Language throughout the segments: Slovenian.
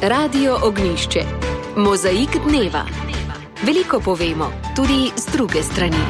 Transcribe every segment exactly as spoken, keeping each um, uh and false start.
Radio Ognjišče. Mozaik dneva. Veliko povemo, tudi z druge strani.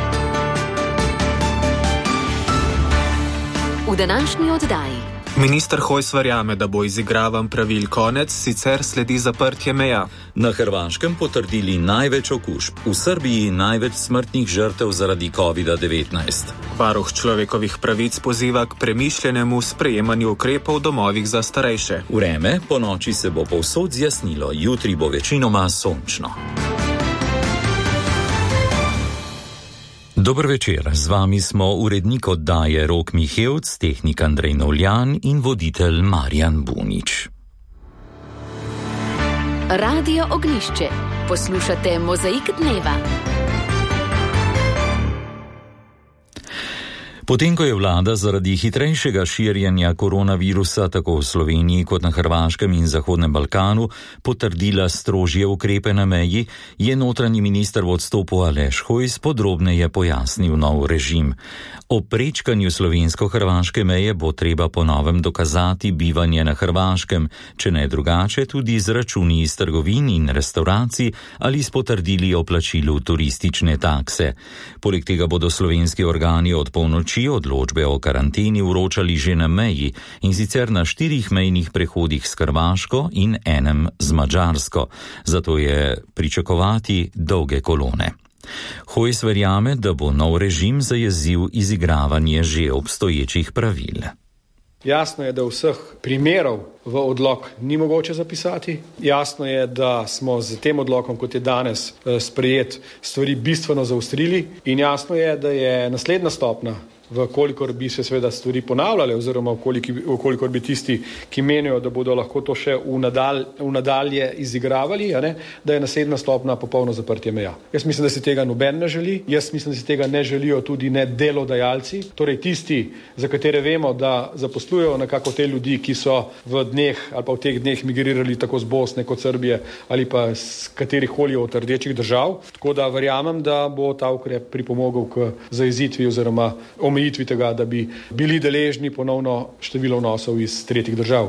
V današnji oddaji. Minister Hojs verjame, da bo izigravan pravil konec, sicer sledi zaprtje meja. Na Hrvaškem potrdili največ okužb, v Srbiji največ smrtnih žrtev zaradi kovida devetnajst. Varuh človekovih pravic poziva k premišljenemu sprejemanju ukrepov v domovih za starejše. Vreme, po noči se bo povsod zjasnilo, jutri bo večinoma sončno. Dober večer, z vami smo urednik oddaje Rok Mihevc, tehnik Andrej Novljan in voditelj Marjan Bunič. Radio Ognjišče. Poslušate Mozaik dneva. Potem, ko je vlada zaradi hitrejšega širjenja koronavirusa tako v Sloveniji kot na Hrvaškem in Zahodnem Balkanu potrdila strožje ukrepe na meji, je notranji minister v odstopu Aleš Hojs podrobneje pojasnil nov režim. O prečkanju slovensko-hrvaške meje bo treba po novem dokazati bivanje na Hrvaškem, če ne drugače tudi z računi iz trgovin in restauracij ali s potrdili o plačilu turistične takse. Poleg tega bodo slovenski organi od polnoči odločbe o karanteni vročali že na meji, in sicer na štirih mejnih prehodih s Hrvaško in enem z Madžarsko. Zato je pričakovati dolge kolone. Hojs verjame, da bo nov režim zajezil izigravanje že obstoječih pravil. Jasno je, da vseh primerov v odlok ni mogoče zapisati. Jasno je, da smo z tem odlokom, kot je danes sprejet, stvari bistveno zaostrili. In jasno je, da je naslednja stopnja, vkolikor bi se seveda stvari ponavljale, oziroma vkolikor bi tisti, ki menijo, da bodo lahko to še v, nadal, v nadalje izigravali, ne, da je naslednja stopnja popolno zaprtje meja. Jaz mislim, da si tega noben ne želi, jaz mislim, da si tega ne želijo tudi ne delodajalci, torej tisti, za katere vemo, da zaposlujejo nekako te ljudi, ki so v dneh ali pa v teh dneh migrirali tako z Bosne kot Srbije ali pa z katerih koli od rdečih držav. Tako da verjamem, da bo ta ukrep pripomogel k zajezitvi oziroma omejitvi tega, da bi bili deležni ponovno število vnosov iz tretjih držav.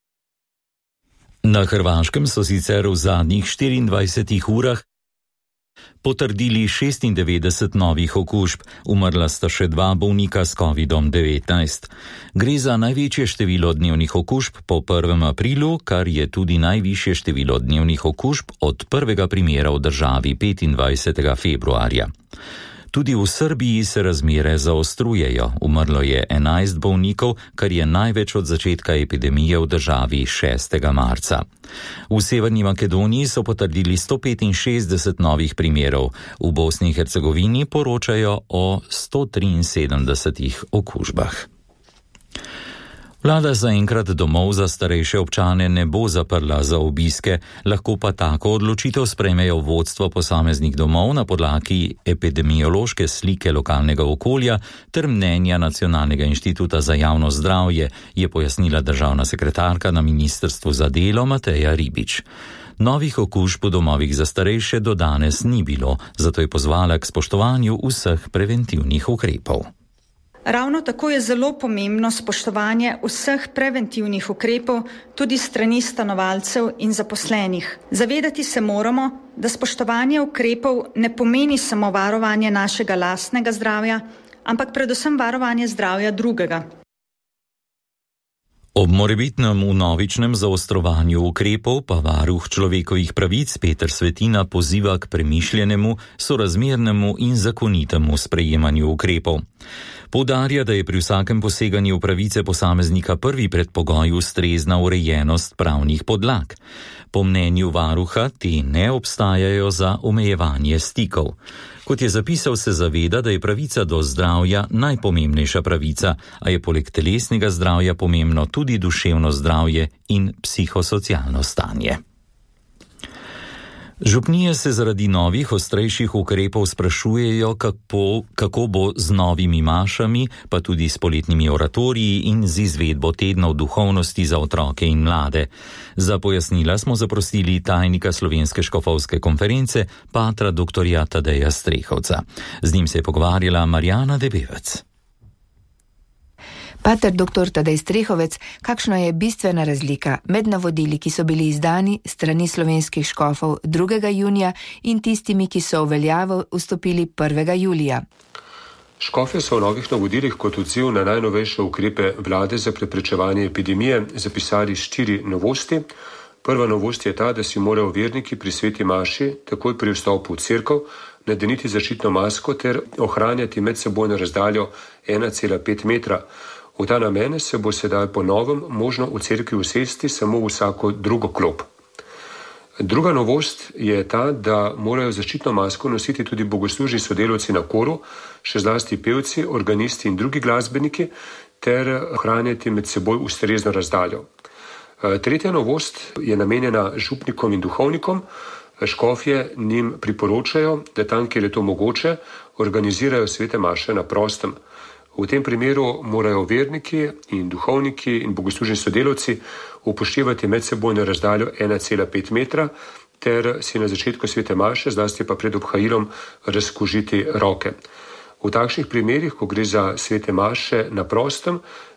Na Hrvaškem so sicer v zadnjih štiriindvajsetih urah potrdili šestindevetdeset novih okužb, umrla sta še dva bolnika s kovidom devetnajst. Gre za največje število dnevnih okužb po prvem aprilu, kar je tudi najvišje število dnevnih okužb od prvega primera v državi petindvajsetega februarja. Tudi v Srbiji se razmere zaostrujejo. Umrlo je enajst bolnikov, kar je največ od začetka epidemije v državi šestega marca. V Severni Makedoniji so potrdili sto petinšestdeset novih primerov, v Bosni in Hercegovini poročajo o sto triinsedemdesetih okužbah. Vlada zaenkrat domov za starejše občane ne bo zaprla za obiske, lahko pa tako odločitev sprejmejo vodstvo posameznih domov na podlagi epidemiološke slike lokalnega okolja ter mnenja Nacionalnega inštituta za javno zdravje, je pojasnila državna sekretarka na Ministrstvu za delo Mateja Ribič. Novih okužb v domovih za starejše do danes ni bilo, zato je pozvala k spoštovanju vseh preventivnih ukrepov. Ravno tako je zelo pomembno spoštovanje vseh preventivnih ukrepov tudi strani stanovalcev in zaposlenih. Zavedati se moramo, da spoštovanje ukrepov ne pomeni samo varovanje našega lastnega zdravja, ampak predvsem varovanje zdravja drugega. Ob morebitnem vnovičnem zaostrovanju ukrepov pa varuh človekovih pravic Peter Svetina poziva k premišljenemu, sorazmernemu in zakonitemu sprejemanju ukrepov. Poudarja, da je pri vsakem poseganju v pravice posameznika prvi predpogoj ustrezna urejenost pravnih podlag. Po mnenju varuha ti ne obstajajo za omejevanje stikov. Kot je zapisal, se zaveda, da je pravica do zdravja najpomembnejša pravica, a je poleg telesnega zdravja pomembno tudi duševno zdravje in psihosocialno stanje. Župnije se zaradi novih ostrejših ukrepov sprašujejo, kako, kako bo z novimi mašami, pa tudi s poletnimi oratoriji in z izvedbo tednov duhovnosti za otroke in mlade. Za pojasnila smo zaprosili tajnika Slovenske škofovske konference, patra doktorja Tadeja Strehovca. Z njim se je pogovarjala Marjana Debevec. Pater doktor Tadej Strehovec, kakšna je bistvena razlika med navodili, ki so bili izdani strani slovenskih škofov drugega junija in tistimi, ki so v veljavo vstopili prvega julija? Škofje so v novih navodilih kot odziv na najnovejše ukrepe vlade za preprečevanje epidemije zapisali štiri novosti. Prva novost je ta, da si morajo verniki pri sveti maši takoj pri vstopu v cerkev nadeniti zaščitno masko ter ohranjati medsebojno razdaljo ena cela pet metra. V ta namen se bo sedaj po novem možno v cerkvi usesti samo vsako drugo klop. Druga novost je ta, da morajo zaščitno masko nositi tudi bogoslužni sodelavci na koru, še zlasti pevci, organisti in drugi glasbeniki, ter ohranjati med seboj ustrezno razdaljo. Tretja novost je namenjena župnikom in duhovnikom. Škofje njim priporočajo, da tam, kjer je to mogoče, organizirajo svete maše na prostem. V tem primeru morajo verniki in duhovniki in bogoslužni sodelavci upoštevati medsebojno razdaljo ena cela pet metra ter si na začetku svete maše, zlasti pa pred obhajilom, razkužiti roke. V takšnih primerih, ko gre za svete maše na prostem,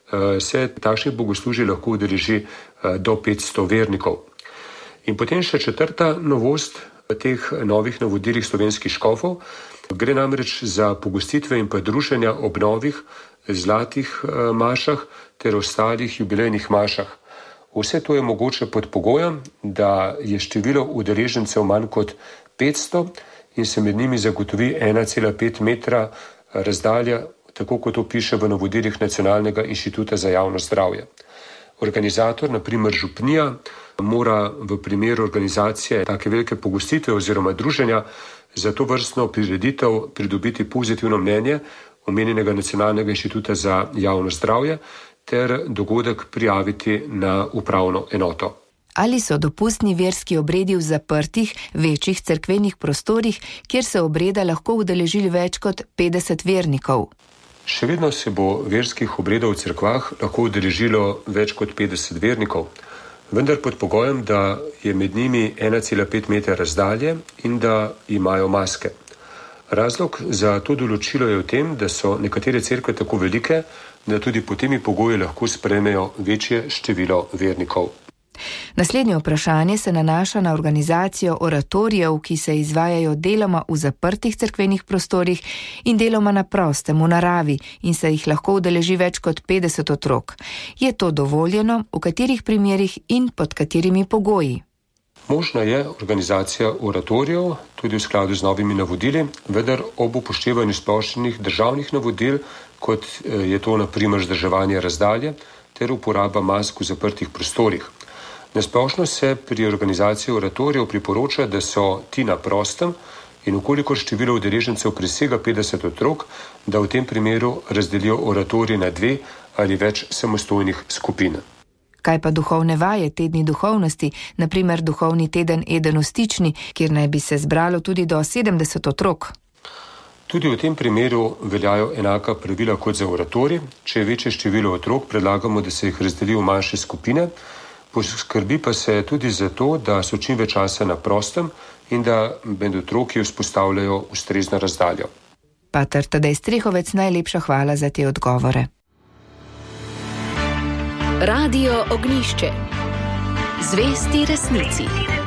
se takšnih bogoslužij lahko udeleži do petsto vernikov. In potem še četrta novost teh novih navodilih slovenskih škofov. Gre namreč za pogostitve in pa druženja ob novih zlatih mašah ter ostalih jubilejnih mašah. Vse to je mogoče pod pogojem, da je število udeležencev manj kot petsto in se med njimi zagotovi ena cela pet metra razdalja, tako kot to piše v navodilih Nacionalnega inštituta za javno zdravje. Organizator, na primer župnija, mora v primeru organizacije take velike pogostitve oziroma druženja za to vrstno prireditev pridobiti pozitivno mnenje omenjenega Nacionalnega inštituta za javno zdravje ter dogodek prijaviti na upravno enoto. Ali so dopustni verski obredi v zaprtih, večjih cerkvenih prostorih, kjer se obreda lahko udeležili več kot petdeset vernikov? Še vedno se bo verskih obredov v cerkvah lahko udeležilo več kot petdeset vernikov, vendar pod pogojem, da je med njimi ena cela pet metra razdalje in da imajo maske. Razlog za to določilo je v tem, da so nekatere cerkve tako velike, da tudi po temi pogoji lahko sprejmejo večje število vernikov. Naslednje vprašanje se nanaša na organizacijo oratorijev, ki se izvajajo deloma v zaprtih cerkvenih prostorih in deloma na prostem, v naravi, in se jih lahko udeleži več kot petdeset otrok. Je to dovoljeno, v katerih primerih in pod katerimi pogoji? Možna je organizacija oratorijev, tudi v skladu z novimi navodili, vendar ob upoštevanju splošnih državnih navodil, kot je to na primer vzdrževanje razdalje ter uporaba mask v zaprtih prostorih. Nasplošno se pri organizaciji oratorijev priporoča, da so ti na prostem in ukolikor število udeležencev presega petdeset otrok, da v tem primeru razdelijo oratorij na dve ali več samostojnih skupin. Kaj pa duhovne vaje, tedni duhovnosti, na primer duhovni teden Eden v Stični, kjer naj bi se zbralo tudi do sedemdeset otrok? Tudi v tem primeru veljajo enaka pravila kot za oratorij. Če je večje število otrok, predlagamo, da se jih razdeli v manjše skupine. Poskrbi pa se tudi za to, da so čim več časa na prostem in da med otroki vzpostavljajo ustrezno razdaljo. Pater Tadej Strehovec, najlepša hvala za te odgovore. Radio Ognjišče. Zvesti resnici.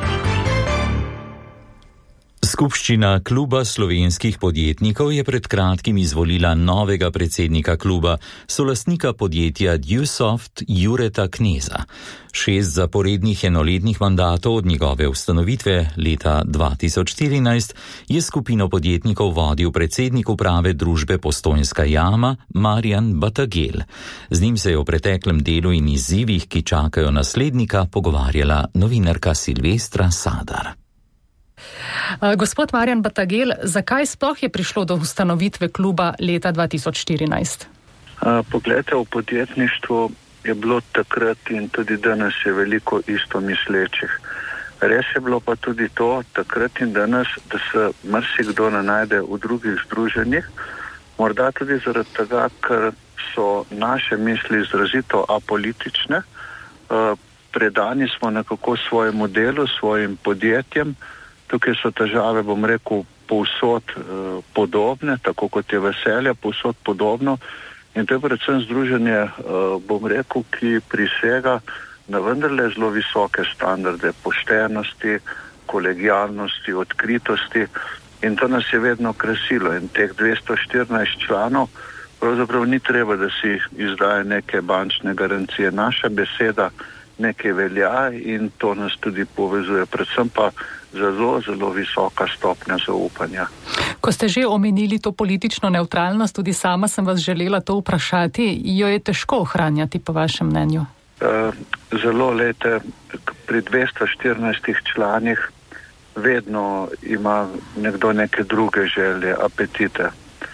Skupščina Kluba slovenskih podjetnikov je pred kratkim izvolila novega predsednika kluba, solastnika podjetja Dewsoft Jureta Kneza. Šest zaporednih enoletnih mandatov od njegove ustanovitve leta dva tisoč štirinajst je skupino podjetnikov vodil predsednik uprave družbe Postojnska jama Marjan Batagel. Z njim se je o preteklem delu in izzivih, ki čakajo naslednika, pogovarjala novinarka Silvestra Sadar. Gospod Marjan Batagel, zakaj sploh je prišlo do ustanovitve kluba leta dva tisoč štirinajst? Poglejte, v podjetništvu je bilo takrat in tudi danes je veliko isto mislečih. Res je bilo pa tudi to, takrat in danes, da se marsikdo ne najde v drugih združenjih, morda tudi zaradi tega, ker so naše misli izrazito apolitične, predani smo nekako svojemu delu, svojim podjetjem. Tukaj so težave, bom rekel, povsod eh, podobne, tako kot je veselje, povsod podobno In to je predvsem združenje, bom rekel, ki prisega na vendarle zelo visoke standarde poštenosti, kolegijalnosti, odkritosti, in to nas je vedno krasilo. In teh dvesto štirinajst članov pravzaprav ni treba, da si izdaje neke bančne garancije. Naša beseda nekaj velja in to nas tudi povezuje, predvsem pa zelo, zelo visoka stopnja zaupanja. Ko ste že omenili to politično nevtralnost, tudi sama sem vas želela to vprašati, jo je težko ohranjati po vašem mnenju? Uh, zelo, lete, pri dvesto štirinajstih članih vedno ima nekdo neke druge želje, apetite.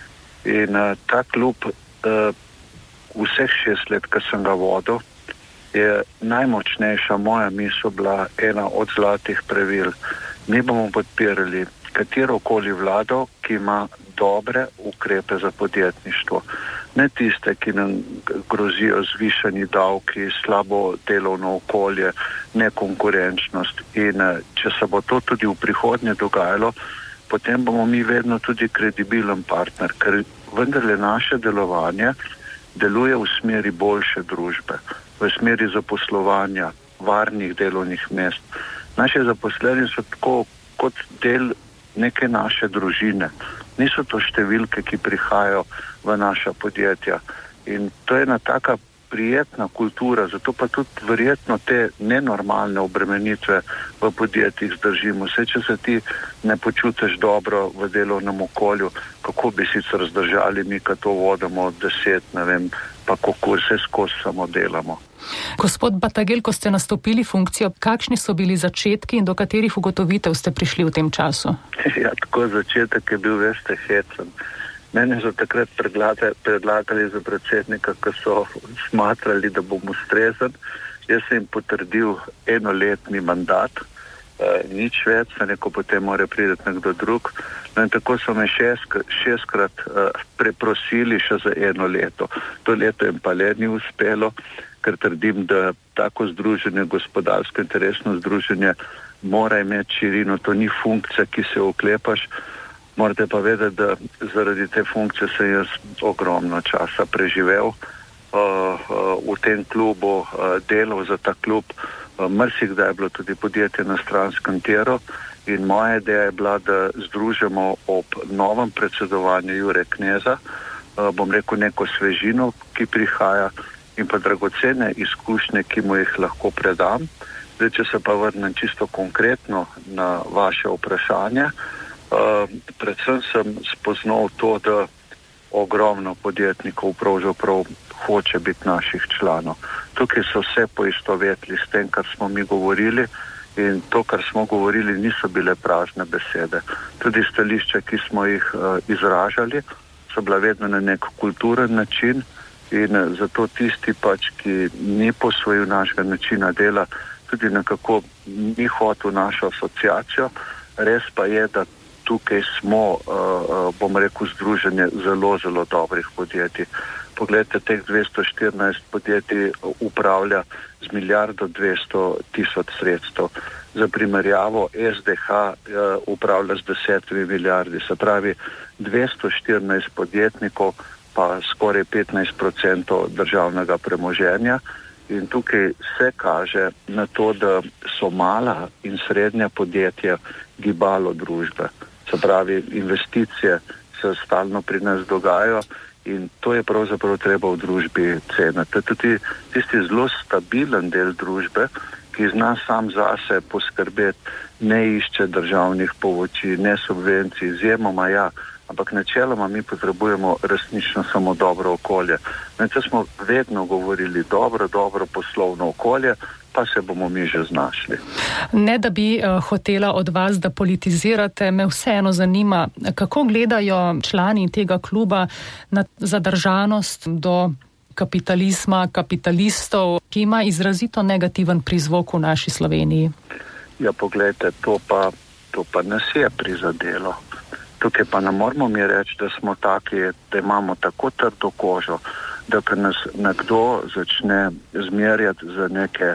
In uh, ta klub uh, vseh šest let, ko sem ga vodil, je najmočnejša moja misel bila ena od zlatih pravil. Mi bomo podpirali katerokoli vlado, ki ima dobre ukrepe za podjetništvo. Ne tiste, ki nam grozijo zvišani davki, slabo delovno okolje, nekonkurenčnost. In če se bo to tudi v prihodnje dogajalo, potem bomo mi vedno tudi kredibilen partner, ker vendarle naše delovanje deluje v smeri boljše družbe, v smeri zaposlovanja, varnih delovnih mest. Naši zaposleni so tako kot del neke naše družine. Niso to številke, ki prihajajo v naša podjetja. In to je ena taka prijetna kultura, zato pa tudi verjetno te nenormalne obremenitve v podjetjih zdržimo. Vse, če se ti ne počutiš dobro v delovnem okolju, kako bi sicer zdržali mi, ko to vodimo deset, ne vem, pa kako vse skozi samo delamo. Gospod Batagel, ko ste nastopili funkcijo, kakšni so bili začetki in do katerih ugotovitev ste prišli v tem času? Ja, tako začetek je bil, veste, hecen. Mene so takrat predlagali za predsednika, ko so smatrali, da bom ustrezen. Jaz sem jim potrdil enoletni mandat, e, nič več, se neko potem mora prideti nekdo drug. No in tako so me šest, šestkrat e, preprosili še za eno leto. To leto jim pa le ni uspelo, ker trdim, da tako združenje, gospodarsko interesno združenje, mora imeti širino, to ni funkcija, ki se oklepaš. Morate pa vedeti, da zaradi te funkcije sem jaz ogromno časa preživel uh, uh, v tem klubu, uh, delal za ta klub. Uh, Mrsikdaj je bilo tudi podjetje na stranskem tiru in moja ideja je bila, da združimo ob novem predsedovanju Jure Kneza, uh, bom rekel, neko svežino, ki prihaja, in pa dragocene izkušnje, ki mu jih lahko predam. Zdaj, če se pa vrnem čisto konkretno na vaše vprašanje, Uh, predvsem sem spoznal to, da ogromno podjetnikov pravzaprav hoče biti naših članov. Tukaj so vse poistovetli s tem, kar smo mi govorili, in to, kar smo govorili, niso bile prazne besede. Tudi stališče, ki smo jih uh, izražali, so bila vedno na nek kulturen način in uh, zato tisti pač, ki ni posvojil našega načina dela, tudi nekako ni hotel našo asociacijo. Res pa je, da tukaj smo, uh, bom rekel, združenje zelo, zelo dobrih podjetij. Poglejte, teh dvesto štirinajst podjetij upravlja z milijardo dvesto tisoč sredstev. Za primerjavo S D H uh, upravlja z desetimi milijardi. Se pravi, dvesto štirinajst podjetnikov pa skoraj petnajst procentov državnega premoženja. In tukaj se kaže na to, da so mala in srednja podjetja gibalo družbe. Se pravi, investicije se stalno pri nas dogajajo in to je pravzaprav treba v družbi ceniti. To je tudi tisti zelo stabilen del družbe, ki zna sam zase poskrbeti, ne išče državnih pomoči, ne subvencij, izjemoma ja, ampak načeloma mi potrebujemo resnično samo dobro okolje. Če smo vedno govorili dobro, dobro poslovno okolje, pa se bomo mi že znašli. Ne, da bi uh, hotela od vas, da politizirate, me vseeno zanima, kako gledajo člani tega kluba na zadržanost do kapitalizma, kapitalistov, ki ima izrazito negativen prizvok v naši Sloveniji. Ja, poglejte, to pa, to pa nas je prizadelo. Tukaj pa ne moramo mi reči, da smo taki, da imamo tako trdo kožo, da ko nas nekdo začne zmerjati za neke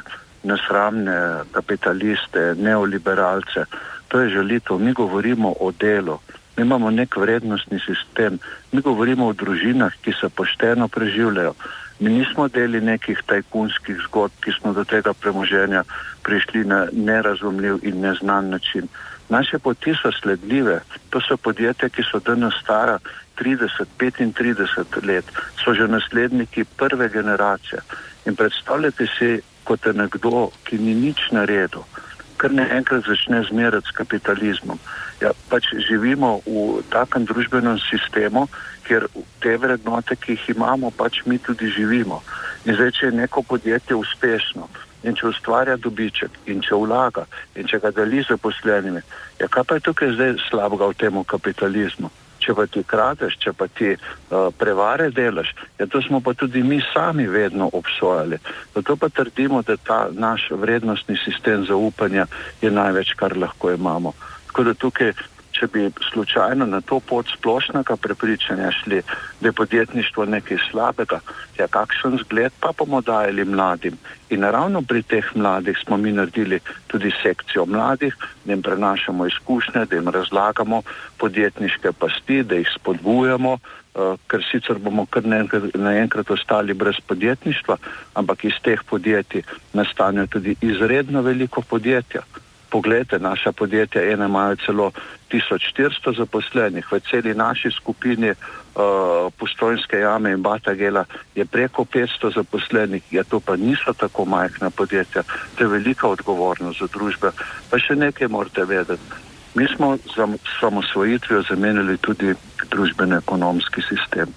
nesramne kapitaliste, neoliberalce, to je žalitev. Mi govorimo o delu. Mi imamo nek vrednostni sistem. Mi govorimo o družinah, ki se pošteno preživljajo. Mi nismo deli nekih tajkunskih zgodb, ki smo do tega premoženja prišli na nerazumljiv in neznan način. Naše poti so sledljive. To so podjetja, ki so danes stara trideset, petintrideset let. So že nasledniki prve generacije. In predstavljate si, kot je nekdo, ki ni nič naredil, kar naenkrat začne zmerati s kapitalizmom. Ja, pač živimo v takem družbenem sistemu, kjer te vrednote, ki jih imamo, pač mi tudi živimo. In zdaj, če je neko podjetje uspešno in če ustvarja dobiček in če vlaga in če ga deli zaposlenimi, ja, kaj pa je tukaj zdaj slabega v temu kapitalizmu? Če pa ti kradeš, če pa ti uh, prevare delaš, ja, to smo pa tudi mi sami vedno obsojali. Zato pa trdimo, da ta naš vrednostni sistem zaupanja je največ, kar lahko imamo. Tako da tukaj, če bi slučajno na to pot splošnega prepričanja šli, da je podjetništvo nekaj slabega, ja, kakšen zgled pa bomo dajali mladim. In ravno pri teh mladih smo mi naredili tudi sekcijo mladih, da jim prenašamo izkušnje, da jim razlagamo podjetniške pasti, da jih spodbujamo, uh, ker sicer bomo kar naenkrat ostali brez podjetništva, ampak iz teh podjetij nastanejo tudi izredno veliko podjetja. Poglejte, naša podjetja, ene imajo celo tisoč štiristo zaposlenih, v celi naši skupini uh, Postojnske jame in Batagela je preko petsto zaposlenih, ja, to pa niso tako majhna podjetja, to je velika odgovornost za družbe. Pa še nekaj morate vedeti, mi smo za samosvojitvijo zamenjali tudi družbeno-ekonomski sistem.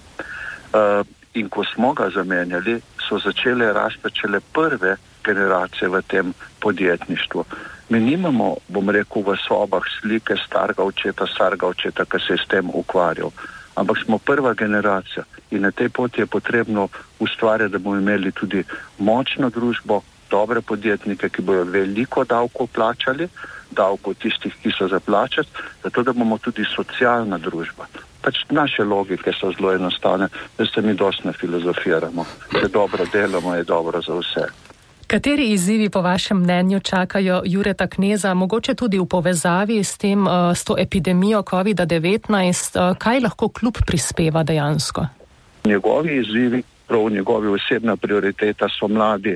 Uh, in ko smo ga zamenjali, so začele rasti prve generacije v tem podjetništvu. Mi nimamo, bom rekel, v sobah slike starega očeta, starega očeta, ki se je s tem ukvarjal. Ampak smo prva generacija in na tej poti je potrebno ustvarjati, da bomo imeli tudi močno družbo, dobre podjetnike, ki bojo veliko davkov plačali, davkov tistih, ki so zaplačati, zato da bomo tudi socialna družba. Pač naše logike so zelo enostavne, da se mi dosti ne filozofiramo. Če dobro delamo, je dobro za vse. Kateri izzivi po vašem mnenju čakajo Jureta Kneza, mogoče tudi v povezavi s tem, s to epidemijo kovida devetnajst, kaj lahko klub prispeva dejansko? Njegovi izzivi, prav njegovi osebna prioriteta so mladi,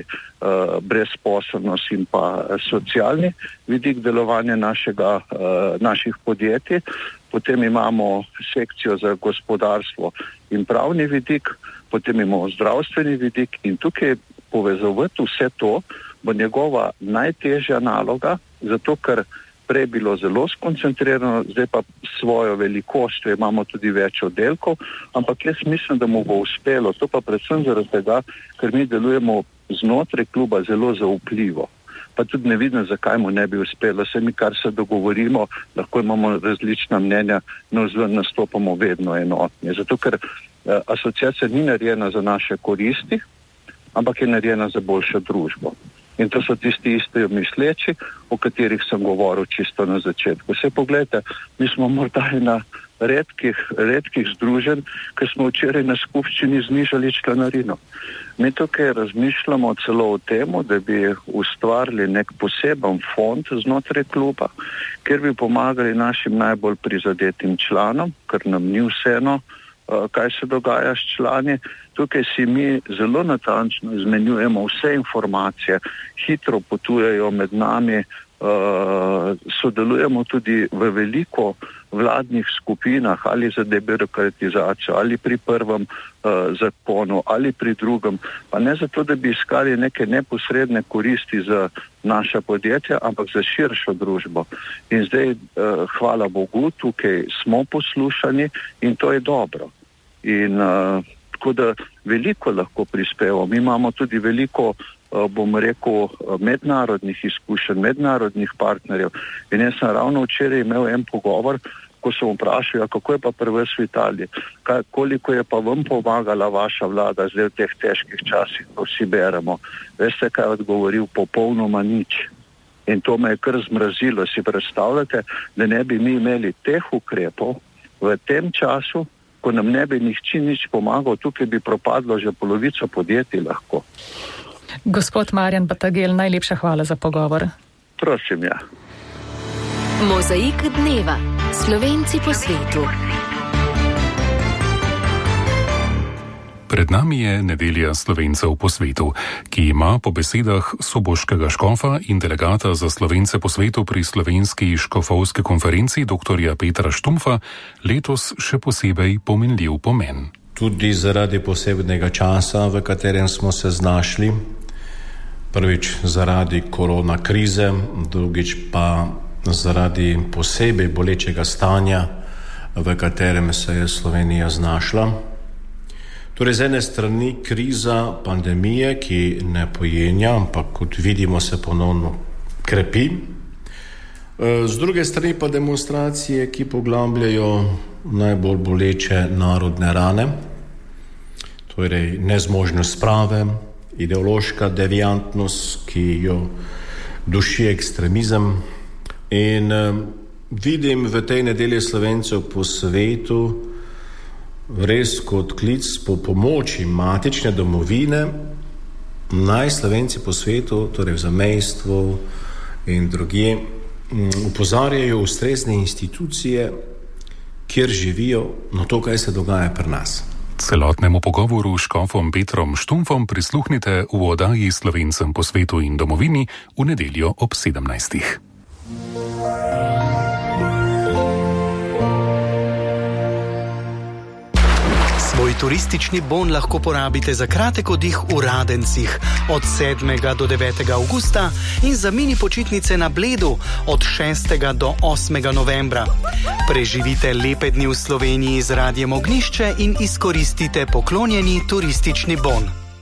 brezposelnost in pa socialni vidik delovanja našega, naših podjetij. Potem imamo sekcijo za gospodarstvo in pravni vidik, potem imamo zdravstveni vidik in tukaj povezovati vse to bo njegova najtežja naloga, zato ker prej bilo zelo skoncentrirano, zdaj pa svojo velikostjo imamo tudi več oddelkov, ampak jaz mislim, da mu bo uspelo. To pa predvsem zaradi tega, ker mi delujemo znotraj kluba zelo zaupljivo. Pa tudi ne vidim, zakaj mu ne bi uspelo. Vse mi, kar se dogovorimo, lahko imamo različna mnenja, no zven nastopamo vedno enotni. Zato ker eh, asociacija ni narejena za naše koristi, ampak je narejena za boljšo družbo. In to so tisti isti misleči, o katerih sem govoril čisto na začetku. Vse pogledajte, mi smo morda ena redkih, redkih združenj, ki smo včeraj na skupščini znižali članarino. Mi tukaj razmišljamo celo o tem, da bi ustvarili nek poseben fond znotraj kluba, kjer bi pomagali našim najbolj prizadetim članom, ker nam ni vseeno, kaj se dogaja s člani. Tukaj si mi zelo natančno izmenjujemo vse informacije, hitro potujejo med nami, sodelujemo tudi v veliko vladnih skupinah ali za debirokratizacijo, ali pri prvem zakonu, ali pri drugem, pa ne zato, da bi iskali neke neposredne koristi za naša podjetja, ampak za širšo družbo. In zdaj, hvala Bogu, tukaj smo poslušani in to je dobro. In uh, tako da veliko lahko prispevamo. Mi imamo tudi veliko, uh, bom rekel, mednarodnih izkušenj, mednarodnih partnerjev. In jaz sem ravno včeraj imel en pogovor, ko sem vprašal, kako je pa pri vas v Italiji, kaj, koliko je pa vam pomagala vaša vlada zdaj v teh težkih časih, ko vsi beremo. Veste, kaj je odgovoril? Popolnoma nič. In to me je kar zmrazilo. Si predstavljate, da ne bi mi imeli teh ukrepov v tem času, ko nam ne bi nihče nič pomagal, tukaj bi propadlo že polovico podjetij lahko. Gospod Marjan Batagel, najlepša hvala za pogovor. Prosim, ja. Mozaik dneva. Slovenci po svetu. Pred nami je nedelja Slovencev po svetu, ki ima po besedah soboškega škofa in delegata za Slovence po svetu pri slovenski škofovski konferenci dr. Petra Štumpfa letos še posebej pomenljiv pomen. Tudi zaradi posebnega časa, v katerem smo se znašli, prvič zaradi korona krize, drugič pa zaradi posebej bolečega stanja, v katerem se je Slovenija znašla. Torej, z ene strani kriza pandemije, ki ne pojenja, ampak kot vidimo se ponovno krepi. Z druge strani pa demonstracije, ki poglabljajo najbolj boleče narodne rane, torej nezmožnost sprave, ideološka deviantnost, ki jo duši ekstremizem. In vidim v tej nedelji Slovencev po svetu res kot klic po pomoči matične domovine, naj Slovenci po svetu, torej v zamejstvu in drugje, upozarjajo ustrezne institucije, kjer živijo na to, kaj se dogaja pri nas. Celotnemu pogovoru s škofom Petrom Štumpfom prisluhnite v oddaji Slovencem po svetu in domovini v nedeljo ob sedemnajstih. Svoj turistični bon lahko porabite za kratek oddih v Radencih od sedmega do devetega avgusta in za mini počitnice na Bledu od šestega do osmega novembra. Preživite lepe dni v Sloveniji z Radiem Ognjišče in izkoristite poklonjeni turistični bon.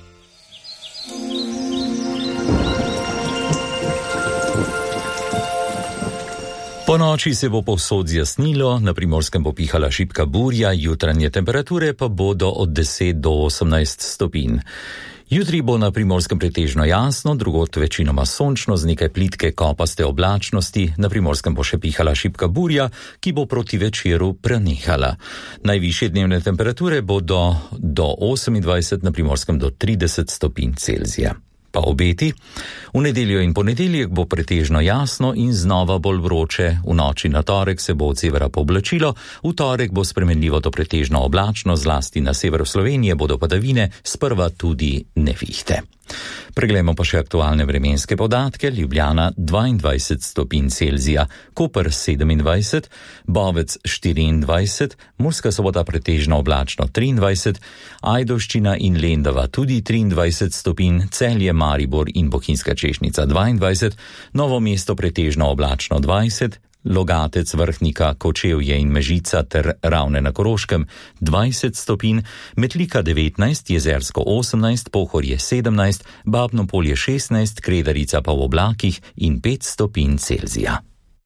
Po noči se bo povsod zjasnilo, na Primorskem bo pihala šibka burja, jutranje temperature pa bodo od deset do osemnajst stopinj. Jutri bo na Primorskem pretežno jasno, drugod večinoma sončno z nekaj plitke kopaste oblačnosti, na Primorskem bo še pihala šibka burja, ki bo proti večeru prenehala. Najvišje dnevne temperature bodo do osemindvajset, na Primorskem do trideset stopinj Celzija. Pa obeti. V nedeljo in ponedeljek bo pretežno jasno in znova bolj vroče. V noči na torek se bo od severa pooblačilo, v torek bo spremenljivo do pretežno oblačno, zlasti na severu Slovenije bodo padavine, sprva tudi nevihte. Preglejmo pa še aktualne vremenske podatke. Ljubljana dvaindvajset stopinj Celzija, Koper sedemindvajset, Bovec štiriindvajset, Murska Sobota pretežno oblačno triindvajset, Ajdovščina in Lendava tudi triindvajset stopinj, Celje, Maribor in Bohinjska Češnica dvaindvajset, Novo mesto pretežno oblačno dvajset, Logatec, Vrhnika, Kočevje in Mežica ter Ravne na Koroškem dvajset stopinj, Metlika devetnajst, Jezersko osemnajst, Pohorje sedemnajst, Babno Polje šestnajst, Kredarica pa v oblakih in pet stopinj Celzija.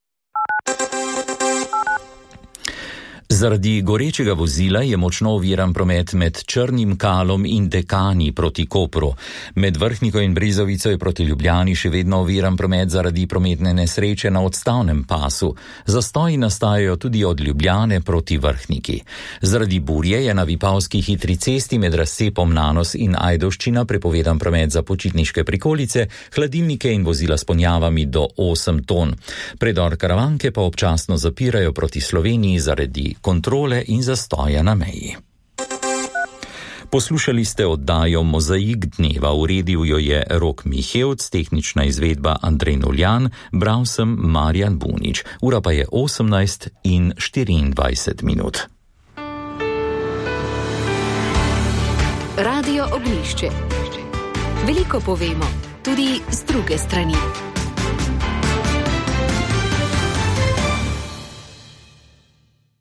Zaradi gorečega vozila je močno oviran promet med Črnim Kalom in Dekani proti Kopru. Med Vrhniko in Brezovico je proti Ljubljani še vedno oviran promet zaradi prometne nesreče na odstavnem pasu. Zastoji nastajajo tudi od Ljubljane proti Vrhniki. Zaradi burje je na Vipavski hitri cesti med razcepom Nanos in Ajdovščina prepovedan promet za počitniške prikolice, hladilnike in vozila s ponjavami do osem ton. Predor Karavanke pa občasno zapirajo proti Sloveniji zaradi kontrole in zastoja na meji. Poslušali ste oddajo Mozaik dneva, uredil jo je Rok Mihevc, tehnična izvedba Andrej Noljan, bral sem Marjan Bunič. Ura pa je osemnajst in štiriindvajset minut. Radio Ognjišče. Veliko povemo, tudi z druge strani.